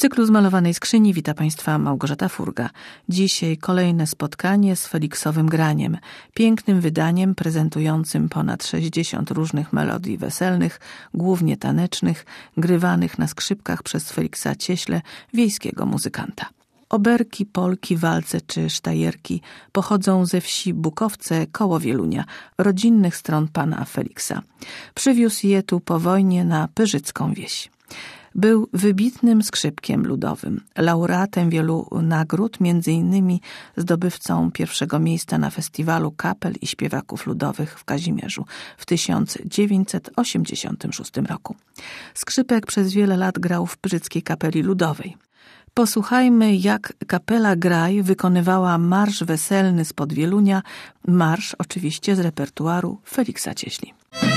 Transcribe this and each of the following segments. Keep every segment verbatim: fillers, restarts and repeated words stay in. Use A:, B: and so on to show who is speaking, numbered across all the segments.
A: cyklu Zmalowanej Skrzyni wita Państwa Małgorzata Furga. Dzisiaj kolejne spotkanie z Feliksowym Graniem, pięknym wydaniem prezentującym ponad sześćdziesiąt różnych melodii weselnych, głównie tanecznych, grywanych na skrzypkach przez Feliksa Cieślę, wiejskiego muzykanta. Oberki, polki, walce czy sztajerki pochodzą ze wsi Bukowce koło Wielunia, rodzinnych stron pana Feliksa. Przywiózł je tu po wojnie na pyrzycką wieś. Był wybitnym skrzypkiem ludowym, laureatem wielu nagród, między innymi zdobywcą pierwszego miejsca na festiwalu kapel i śpiewaków ludowych w Kazimierzu w tysiąc dziewięćset osiemdziesiątym szóstym roku. Skrzypek przez wiele lat grał w Pyrzyckiej Kapeli Ludowej. Posłuchajmy, jak kapela Graj wykonywała marsz weselny spod Wielunia, marsz oczywiście z repertuaru Feliksa Cieśli.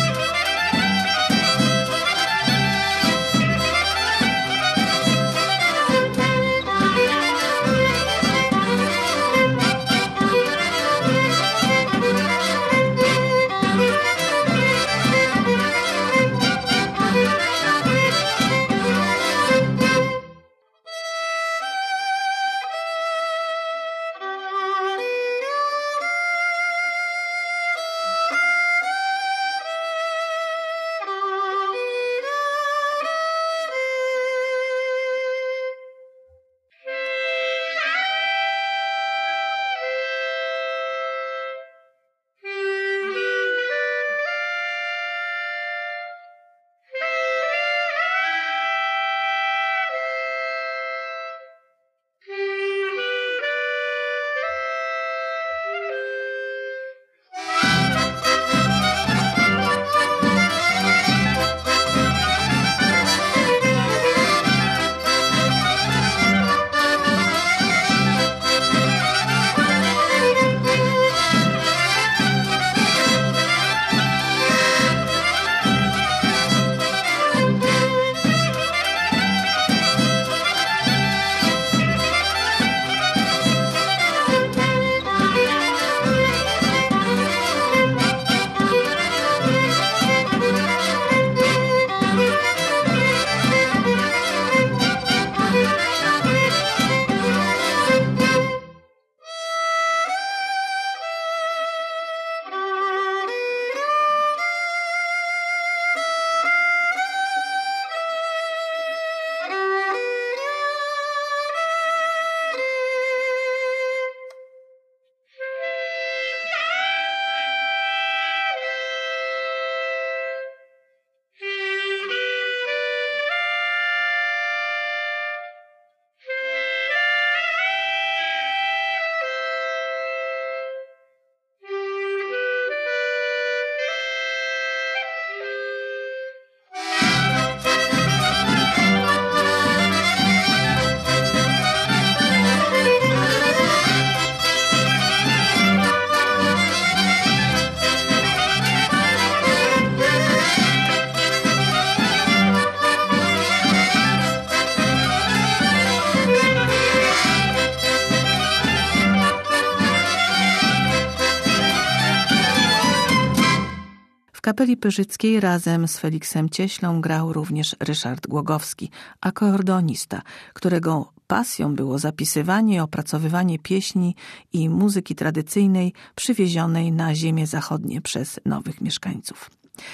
A: W Kapeli Pyrzyckiej razem z Feliksem Cieślą grał również Ryszard Głogowski, akordeonista, którego pasją było zapisywanie i opracowywanie pieśni i muzyki tradycyjnej przywiezionej na ziemię zachodnie przez nowych mieszkańców.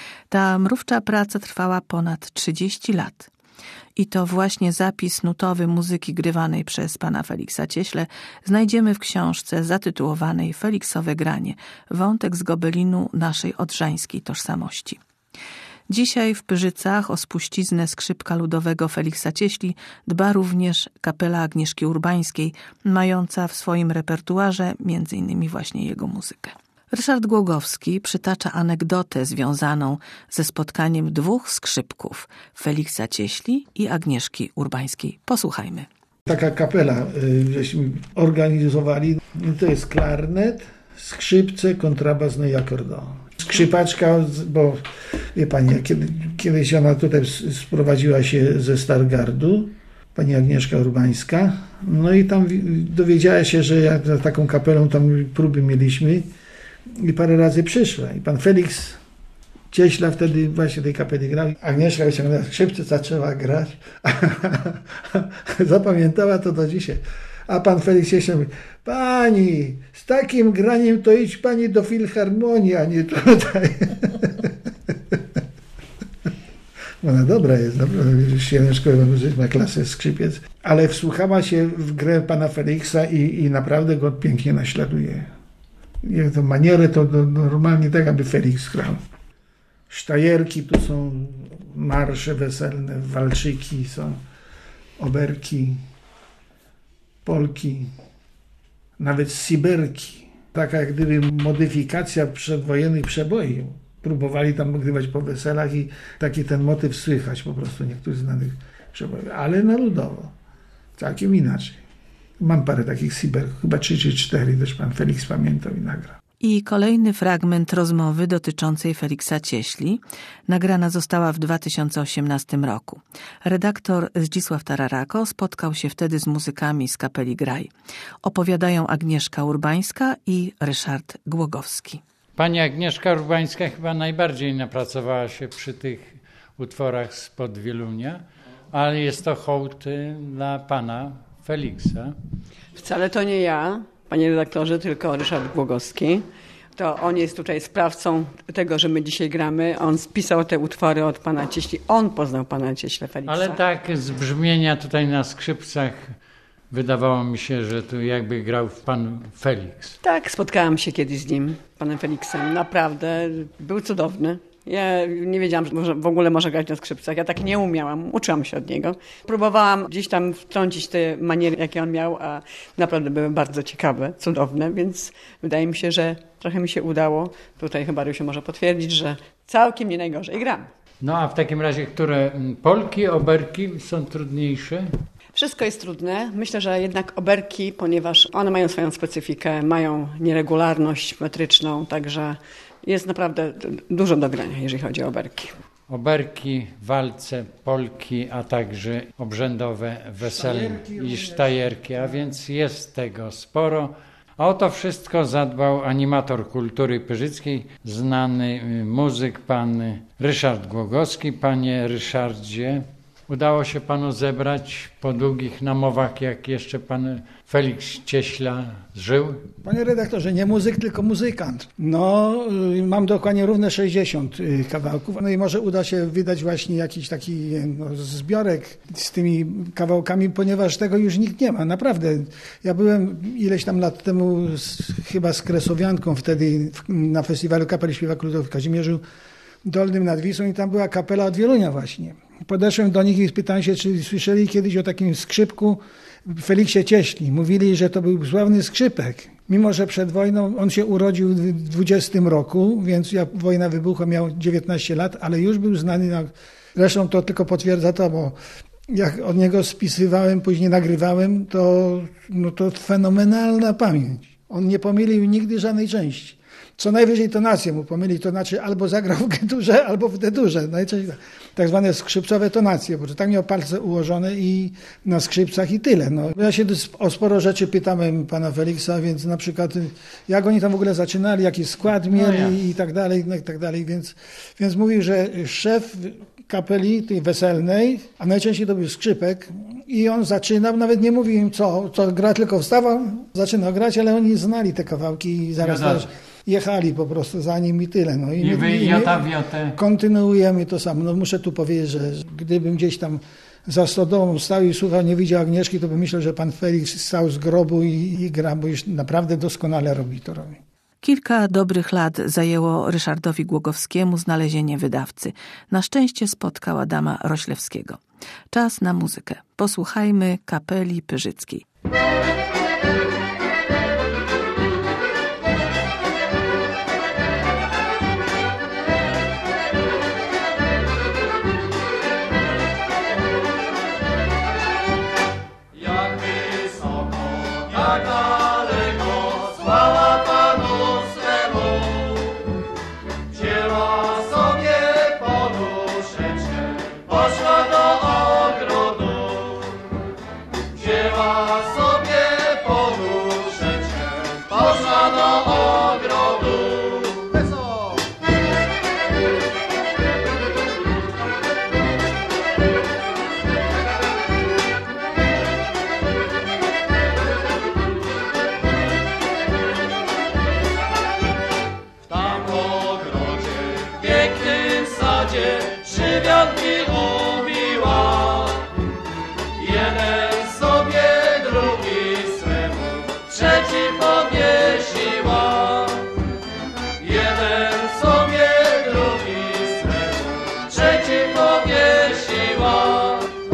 A: Ta mrówcza praca trwała ponad trzydzieści lat. I to właśnie zapis nutowy muzyki grywanej przez pana Feliksa Cieślę znajdziemy w książce zatytułowanej Feliksowe Granie – wątek z gobelinu naszej odrzańskiej tożsamości. Dzisiaj w Pyrzycach o spuściznę skrzypka ludowego Feliksa Cieśli dba również kapela Agnieszki Urbańskiej, mająca w swoim repertuarze między innymi właśnie jego muzykę. Ryszard Głogowski przytacza anegdotę związaną ze spotkaniem dwóch skrzypków, Feliksa Cieśli i Agnieszki Urbańskiej. Posłuchajmy.
B: Taka kapela żeśmy organizowali, to jest klarnet, skrzypce, kontrabas, no i akordeon. Skrzypaczka, bo wie pani, kiedy, kiedyś ona tutaj sprowadziła się ze Stargardu, pani Agnieszka Urbańska, no i tam dowiedziała się, że jak za taką kapelą tam próby mieliśmy i parę razy przyszła. I pan Feliks Cieśla wtedy właśnie tej kapeli grał. Agnieszka wyciągnęła skrzypce, zaczęła grać. Zapamiętała to do dzisiaj. A pan Felix Cieśla mówi, pani, z takim graniem to idź pani do filharmonii, a nie tutaj. Ona dobra jest, naprawdę, świetna szkoła muzyczna, klasę skrzypiec, ale wsłuchała się w grę pana Feliksa i, i naprawdę go pięknie naśladuje. I to manierę to, to normalnie tak, aby Felix grał. Sztajerki, tu są marsze weselne, walczyki, są oberki, polki, nawet siberki. Taka jak gdyby modyfikacja przedwojennych przeboi. Próbowali tam grywać po weselach i taki ten motyw słychać po prostu niektórych znanych przebojów, ale na ludowo. Całkiem inaczej. Mam parę takich siberków, chyba trzy czy cztery, też pan Felix pamiętał i nagrał.
A: I kolejny fragment rozmowy dotyczącej Feliksa Cieśli nagrana została w dwa tysiące osiemnastym roku. Redaktor Zdzisław Tararako spotkał się wtedy z muzykami z kapeli Graj. Opowiadają Agnieszka Urbańska i Ryszard Głogowski.
C: Pani Agnieszka Urbańska chyba najbardziej napracowała się przy tych utworach spod Wielunia, ale jest to hołd dla pana Feliksa.
D: Wcale to nie ja, panie redaktorze, tylko Ryszard Głogowski. To on jest tutaj sprawcą tego, że my dzisiaj gramy. On spisał te utwory od pana Cieśli. On poznał pana Cieślę Feliksa.
C: Ale tak z brzmienia tutaj na skrzypcach wydawało mi się, że tu jakby grał pan Feliks.
D: Tak, spotkałam się kiedyś z nim, panem Feliksem. Naprawdę był cudowny. Ja nie wiedziałam, że może, w ogóle może grać na skrzypcach. Ja tak nie umiałam. Uczyłam się od niego. Próbowałam gdzieś tam wtrącić te maniery, jakie on miał, a naprawdę były bardzo ciekawe, cudowne, więc wydaje mi się, że trochę mi się udało. Tutaj chyba Rysiu może potwierdzić, że całkiem nie najgorzej gram.
C: No a w takim razie, które polki, oberki są trudniejsze?
D: Wszystko jest trudne. Myślę, że jednak oberki, ponieważ one mają swoją specyfikę, mają nieregularność metryczną, także jest naprawdę dużo do grania, jeżeli chodzi o oberki.
C: Oberki, walce, polki, a także obrzędowe, weselne i sztajerki, a więc jest tego sporo. A o to wszystko zadbał animator kultury pyrzyckiej, znany muzyk pan Ryszard Głogowski. Panie Ryszardzie, udało się panu zebrać po długich namowach, jak jeszcze pan Feliks Cieśla żył?
E: Panie redaktorze, nie muzyk, tylko muzykant. No, mam dokładnie równe sześćdziesiąt kawałków. No i może uda się wydać właśnie jakiś taki no, zbiorek z tymi kawałkami, ponieważ tego już nikt nie ma. Naprawdę. Ja byłem ileś tam lat temu z, chyba z Kresowianką wtedy w, na festiwalu Kapeli Śpiewaków Ludowych w Kazimierzu Dolnym nad Wisłą i tam była kapela od Wielunia właśnie. Podeszłem do nich i spytałem się, czy słyszeli kiedyś o takim skrzypku Feliksie Cieśli. Mówili, że to był sławny skrzypek. Mimo że przed wojną, on się urodził w dwudziestym roku, więc jak wojna wybuchła, miał dziewiętnaście lat, ale już był znany. Na... Zresztą to tylko potwierdza to, bo jak od niego spisywałem, później nagrywałem, to, no to fenomenalna pamięć. On nie pomylił nigdy żadnej części. Co najwyżej tonację mu pomyli, to znaczy albo zagrał w G-durze, albo w D-durze. Najczęściej tak zwane skrzypcowe tonacje, bo tak miał palce ułożone i na skrzypcach i tyle. No, ja się o sporo rzeczy pytałem pana Feliksa, więc na przykład jak oni tam w ogóle zaczynali, jaki skład mieli no i tak dalej, no i tak dalej. Więc, więc mówił, że szef kapeli tej weselnej, a najczęściej to był skrzypek i on zaczynał, nawet nie mówił im co, co gra, tylko wstawał, zaczynał grać, ale oni znali te kawałki i zaraz też jechali po prostu za nim i tyle. No. I,
C: I wy
E: i
C: jota w jotę.
E: Kontynuujemy to samo. No, muszę tu powiedzieć, że gdybym gdzieś tam za stodołą stał i słuchał, nie widział Agnieszki, to bym myślał, że pan Feliks stał z grobu i, i gra, bo już naprawdę doskonale robi to robi.
A: Kilka dobrych lat zajęło Ryszardowi Głogowskiemu znalezienie wydawcy. Na szczęście spotkał Adama Roślewskiego. Czas na muzykę. Posłuchajmy Kapeli Pyrzyckiej.
F: Poszła do ogrodu. Jeden sobie, drugi swemu, trzeci powiesiła. Jeden sobie, drugi swemu, trzeci powiesiła.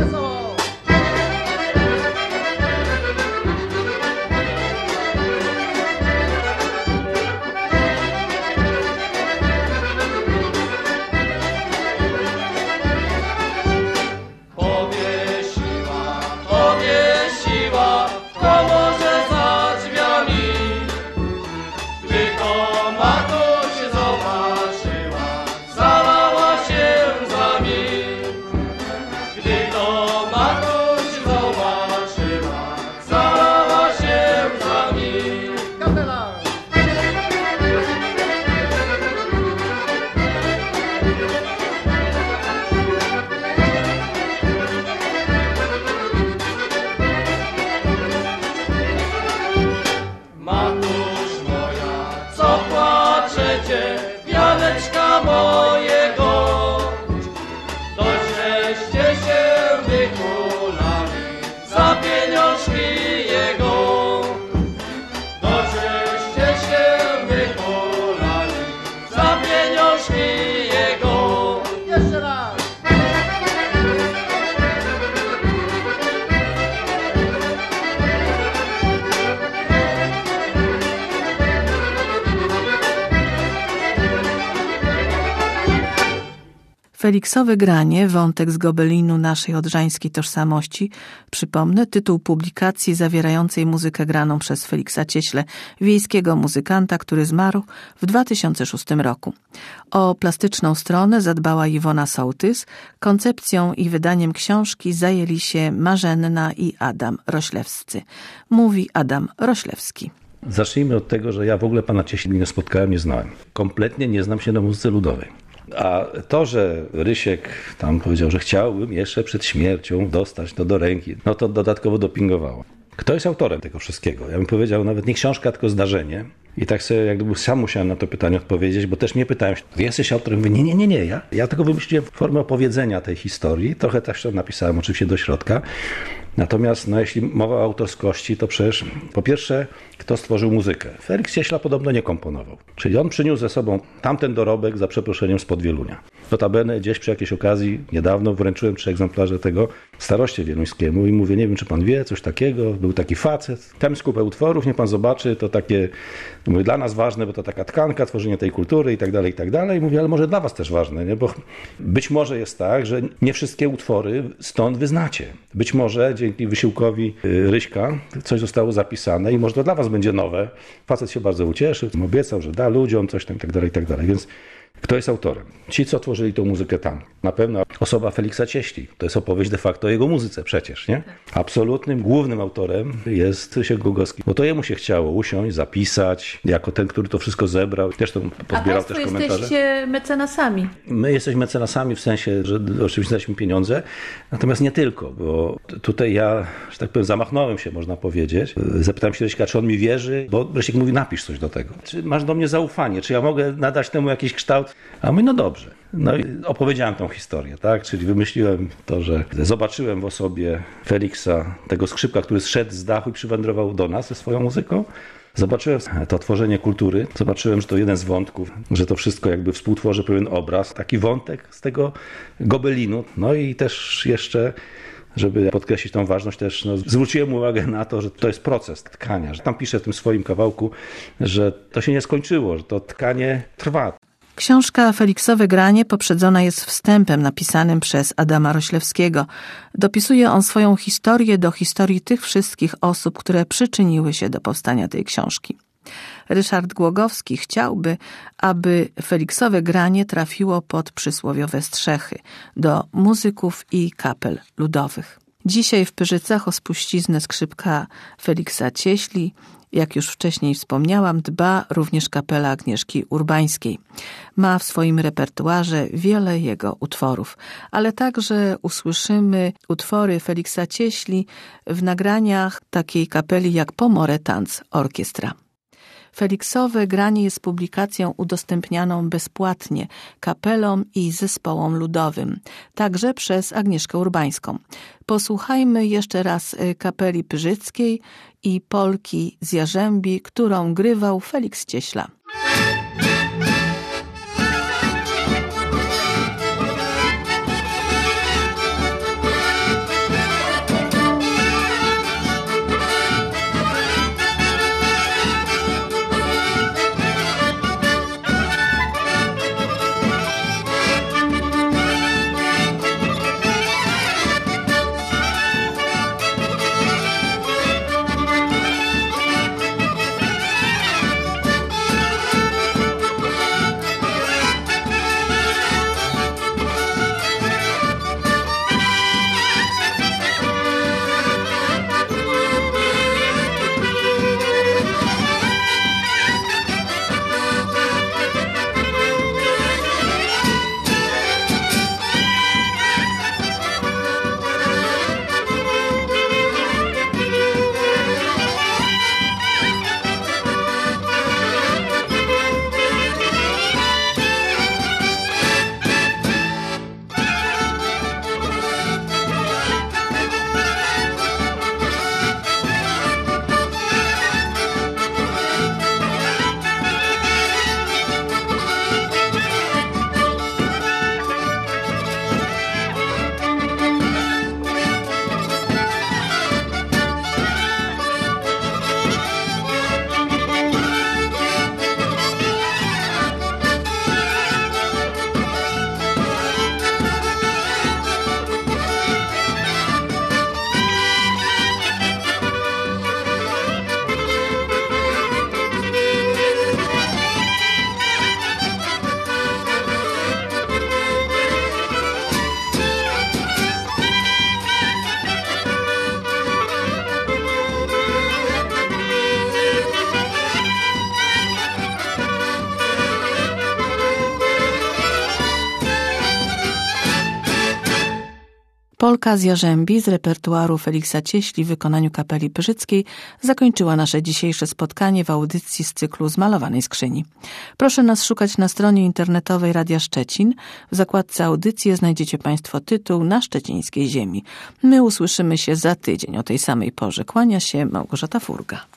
A: Feliksowe granie, wątek z gobelinu naszej odrzańskiej tożsamości. Przypomnę, tytuł publikacji zawierającej muzykę graną przez Feliksa Cieśle, wiejskiego muzykanta, który zmarł w dwa tysiące szóstym roku. O plastyczną stronę zadbała Iwona Sołtys. Koncepcją i wydaniem książki zajęli się Marzenna i Adam Roślewscy. Mówi Adam Roślewski.
G: Zacznijmy od tego, że ja w ogóle pana Cieśli nie spotkałem, nie znałem. Kompletnie nie znam się na muzyce ludowej. A to, że Rysiek tam powiedział, że chciałbym jeszcze przed śmiercią dostać to do ręki, no to dodatkowo dopingowało. Kto jest autorem tego wszystkiego? Ja bym powiedział nawet nie książka, tylko zdarzenie. I tak sobie jak gdyby sam musiałem na to pytanie odpowiedzieć, bo też mnie pytałem, jesteś autorem? Mówię, nie, nie, nie, nie, ja, ja tylko wymyśliłem formę opowiedzenia tej historii. Trochę też to napisałem oczywiście do środka. Natomiast no, jeśli mowa o autorskości, to przecież po pierwsze, kto stworzył muzykę? Feliks Cieśla podobno nie komponował. Czyli on przyniósł ze sobą tamten dorobek, za przeproszeniem, spod Wielunia. Notabene gdzieś przy jakiejś okazji niedawno wręczyłem trzy egzemplarze tego staroście wieluńskiemu i mówię, nie wiem, czy pan wie, coś takiego, był taki facet, tam jest kupę utworów, niech pan zobaczy, to takie, mówię, dla nas ważne, bo to taka tkanka, tworzenie tej kultury i tak dalej, i tak dalej. Mówię, ale może dla was też ważne, nie? Bo być może jest tak, że nie wszystkie utwory stąd wyznacie. Być może dzięki wysiłkowi Ryśka coś zostało zapisane i może to dla was będzie nowe. Facet się bardzo ucieszył, obiecał, że da ludziom coś tam i tak dalej, i tak dalej. Więc kto jest autorem? Ci, co tworzyli tą muzykę tam. Na pewno osoba Feliksa Cieśli. To jest opowieść de facto o jego muzyce przecież, nie? Absolutnym, głównym autorem jest Rysiek Głogowski. Bo to jemu się chciało usiąść, zapisać, jako ten, który to wszystko zebrał. Zresztą pozbierał też komentarze.
A: A państwo jesteście mecenasami.
G: My jesteśmy mecenasami w sensie, że oczywiście daliśmy pieniądze, natomiast nie tylko, bo tutaj ja, że tak powiem, zamachnąłem się, można powiedzieć. Zapytałem się Ryśka, czy on mi wierzy, bo Rysiek mówi, napisz coś do tego. Czy masz do mnie zaufanie? Czy ja mogę nadać temu jakiś kształt? A my, no dobrze. No i opowiedziałem tą historię, tak? Czyli wymyśliłem to, że zobaczyłem w osobie Feliksa, tego skrzypka, który zszedł z dachu i przywędrował do nas ze swoją muzyką. Zobaczyłem to tworzenie kultury, zobaczyłem, że to jeden z wątków, że to wszystko jakby współtworzy pewien obraz, taki wątek z tego gobelinu. No i też jeszcze, żeby podkreślić tą ważność, też no, zwróciłem uwagę na to, że to jest proces tkania. Że tam piszę w tym swoim kawałku, że to się nie skończyło, że to tkanie trwa.
A: Książka Feliksowe granie poprzedzona jest wstępem napisanym przez Adama Roślewskiego. Dopisuje on swoją historię do historii tych wszystkich osób, które przyczyniły się do powstania tej książki. Ryszard Głogowski chciałby, aby Feliksowe granie trafiło pod przysłowiowe strzechy do muzyków i kapel ludowych. Dzisiaj w Pyrzycach o spuściznę skrzypka Feliksa Cieśli, jak już wcześniej wspomniałam, dba również kapela Agnieszki Urbańskiej. Ma w swoim repertuarze wiele jego utworów, ale także usłyszymy utwory Feliksa Cieśli w nagraniach takiej kapeli jak Pomorę Tanc Orkiestra. Feliksowe granie jest publikacją udostępnianą bezpłatnie kapelom i zespołom ludowym, także przez Agnieszkę Urbańską. Posłuchajmy jeszcze raz kapeli pyrzyckiej i polki z Jarzębi, którą grywał Feliks Cieśla. Polka z Jarzębi z repertuaru Feliksa Cieśli w wykonaniu kapeli pyrzyckiej zakończyła nasze dzisiejsze spotkanie w audycji z cyklu Zmalowanej Skrzyni. Proszę nas szukać na stronie internetowej Radia Szczecin. W zakładce audycje znajdziecie Państwo tytuł Na szczecińskiej ziemi. My usłyszymy się za tydzień o tej samej porze. Kłania się Małgorzata Furga.